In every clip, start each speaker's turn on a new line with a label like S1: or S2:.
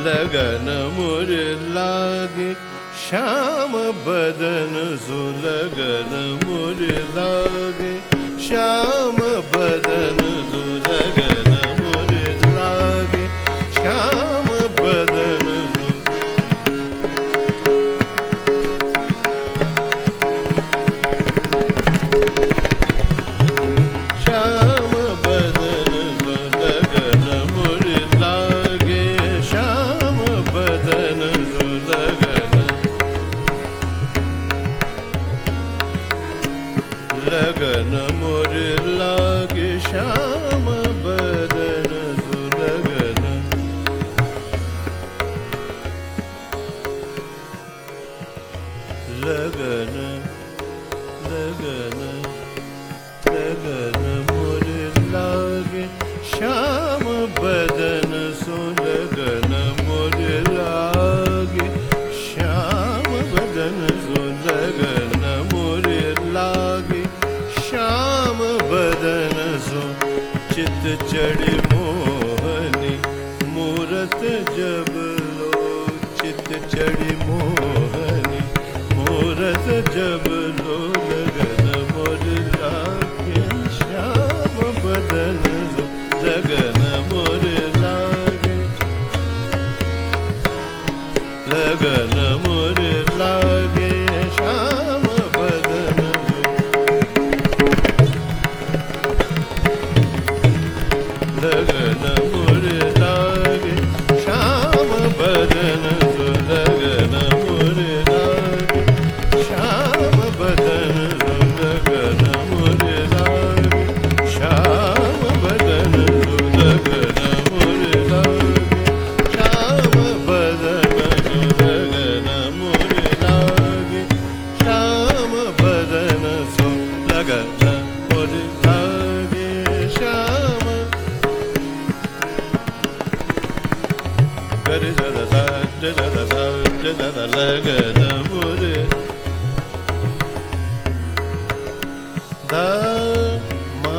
S1: लगन मोर लागे श्याम बदन सो लगन मोर लागे श्याम बदन सो लगन मोर लागे श्याम बदन लगन मोर लागे श्याम बदन सो लगन लगन लगन लगन मोर लागे श्याम बदन सो लगन मोर लागे श्याम बदन सो लगन मोर लागे श्याम बदन सो चित चढ़ी मोहनी मूरत जब लो चित चढ़ी मोहनी मूरत जब लो लगन मोर लागे श्याम बदन सो लगन मोर लागे लगन मोर लागे श्याम बदन लगन मोर लागे श्याम बदन सो लगन मोर लागे श्याम बदन सो लगन मोर लागे श्याम बदन सो लगन मोर लागे श्याम बदन सो लगन मोर लागे श्याम बदन सो लगन मोर लागे श्याम गरि जदा सा जदा सा जदा लगन मोर दा मा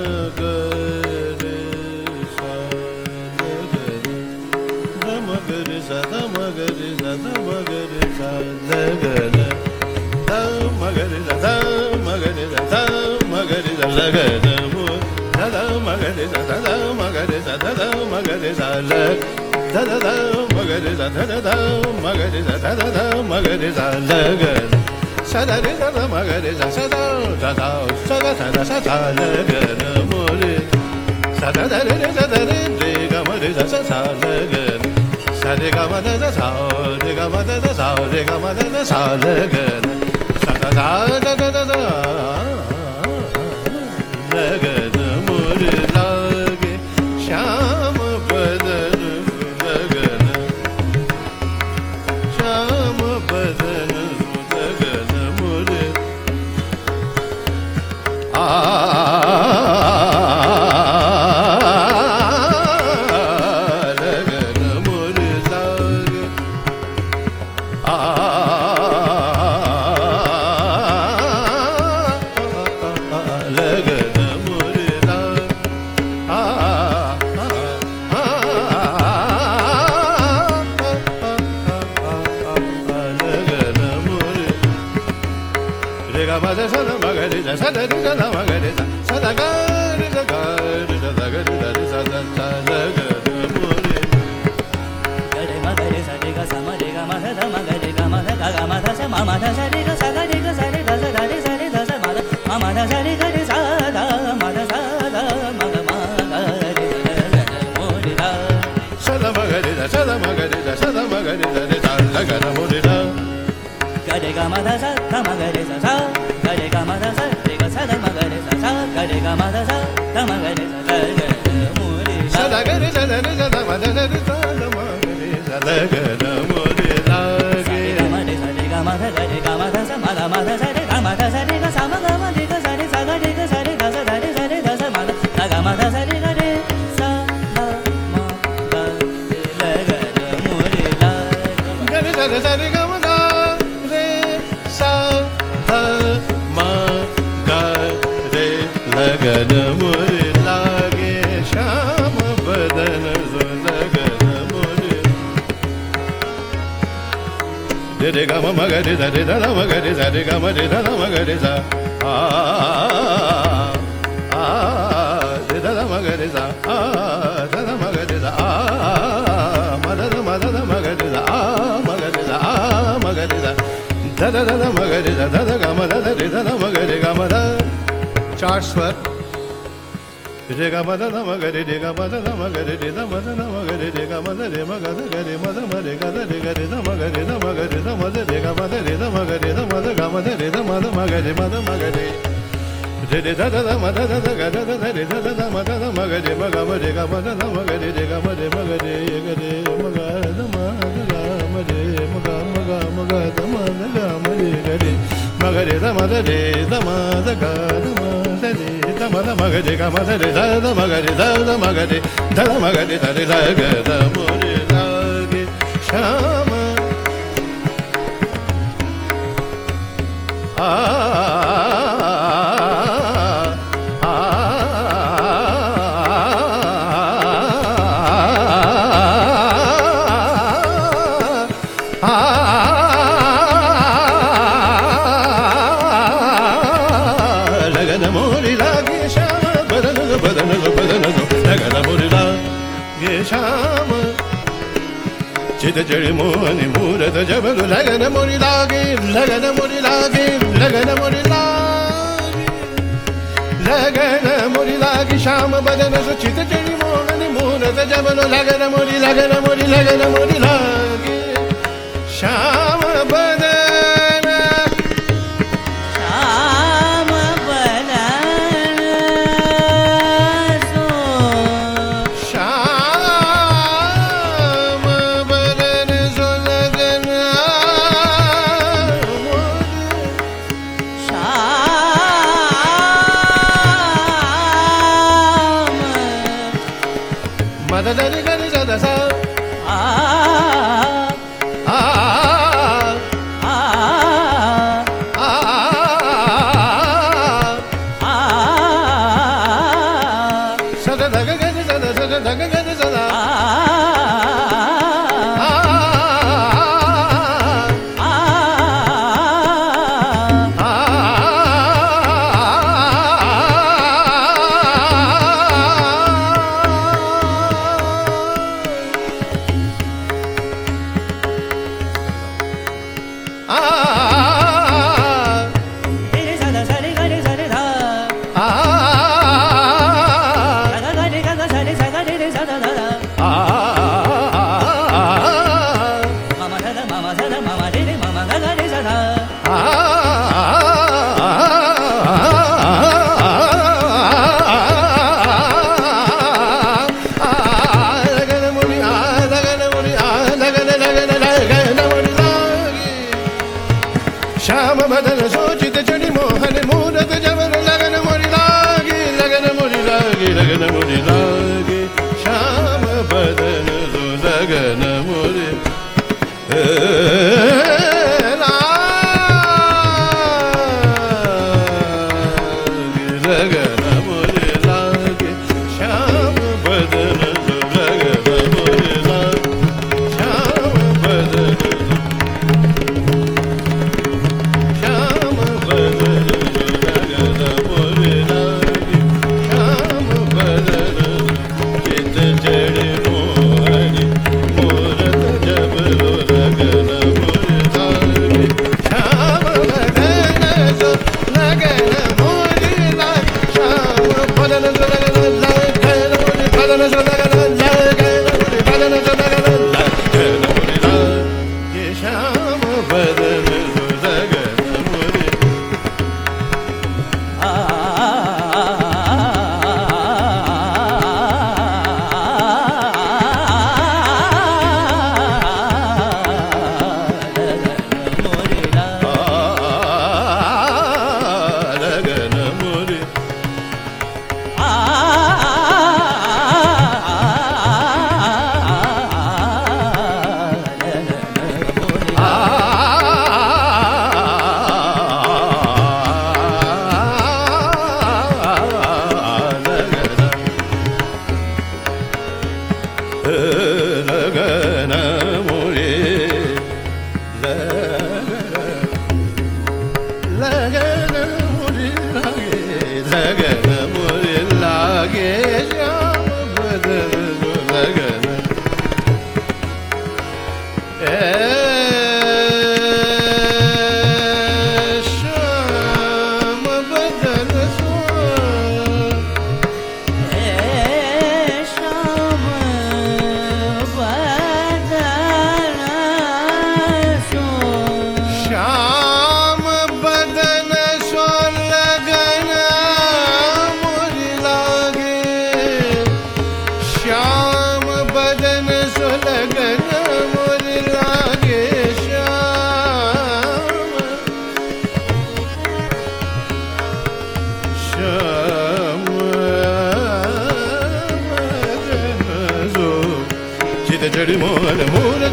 S1: गरि सा लगन दा मा गरि सा दा मा गरि सा दा मा गरि सा लगन दा मा गरि सा दा मा गरि सा दा मा गरि सा लगन मोर दा मा गरि सा दा मा गरि सा दा मा गरि सा लग da da da magari da da da magari da da da magari da lagan sa da da da magari da sa da da da sa da da sa da lagan mori sa da da re da da re ga ma re da sa sa lagan sa re ga ma da da sa re ga ma da da sa re ga ma da da sa lagan sa da da da da da lagan mori lage Shyam बदन श्याम बदन लगन मोर लगन मोर लागे लगन मोर Mada sada magari da sada da magari da sada gari da gari da gari da sada लगन मोर
S2: गरे मगरे सरे ग सम रे ग मध ध मगरे ग मध ग ग मध स म मध स रे ग स ग रे ग स रे ध स ध रे स रे ध स मध म मध स रे ग रे स ध मध स ध मग म ग रे लगन मोर ला
S1: sada magari da sada magari da sada magari da रे सा लगन मोर ला
S2: गरे ग मध स ध मगरे स स गरे ग मध स रे ग स ध मगरे स स गरे ग मध स ध मगरे स लगन मोर ला
S1: sada gari sada re sada mad re sada magari da लगन मोर लागे
S2: मरे स रे ग मध गरे ग मध स मध मध स रे ग मध स रे ग स म ग म रे ग स रे स ग रे ग स रे ध स ध रे स रे ध स मध ग म ध स रे ग रे स म म ग लगन मोर ला
S1: gari sada sa re ga ma da re sa ध म ग रे लगन मोर लागे श्याम बदन सो लगन मोर re re ga ma ma ga re sa re da da ma ga re sa re ga ma re da da ma ga re sa re da da ma ga re sa da da ma ga re sa ma da da ma ga re sa ma ga re sa ma ga re sa da da da ma ga re sa da da ga ma da da re da da ma ga re ga ma da चार स्वर रे गा मद न म ग रे रे गा मद न म ग रे रे द मद न म ग रे रे गा मद रे म ग द ग रे मद म रे ग द रे ग रे द म ग रे द म ग रे द मद रे गा मद रे द म ग रे द मद गा मद रे द मद म ग रे मद म ग रे रे रे द द द म द द द ग द द द रे द द द म द द म ग रे म ग म रे गा मद न म ग रे रे गा म रे म ग रे ग रे म ग द म द गा म रे म ग म ग द म द गा म रे ग रे म ग रे द म द रे द म द गा द म द रे द म द म ग रे गा म द रे द द म ग रे द द म ग रे द द म ग रे द रे द ग द म रे द गे श्याम लगन मोरी लागे श्याम बदन बदन बदन लगन मोरी लागे श्याम चित जड़े मोहन मूरत जबल लगन मोरी लागे लगन मोरी लागे लगन मोरी लागे लगन मोरी लागे श्याम बदन चित जड़े मोहन मूरत जबल लगन मोरी लगन मोरी लगन मोरी लागे श्याम बदन da da da da da sa sa da da ga ga da da sa da ga ga da sa da Shyam बदन सोचित चढ़ी मोहन मूरत जबल लगन मोरी लागे लगन मोरी लागे लगन मोरी लागे श्याम बदन सो लगन मोरी लगन मोरी लागे श्याम बदन सो लगन मोरी लागे श्याम बदन जड़ मोहन मूरत जबलो लगन मोरी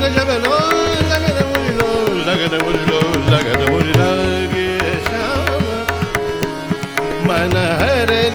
S1: जबलो लगन मुरलो लगन मुरलो लगन मुरला गे श्याम मन हरे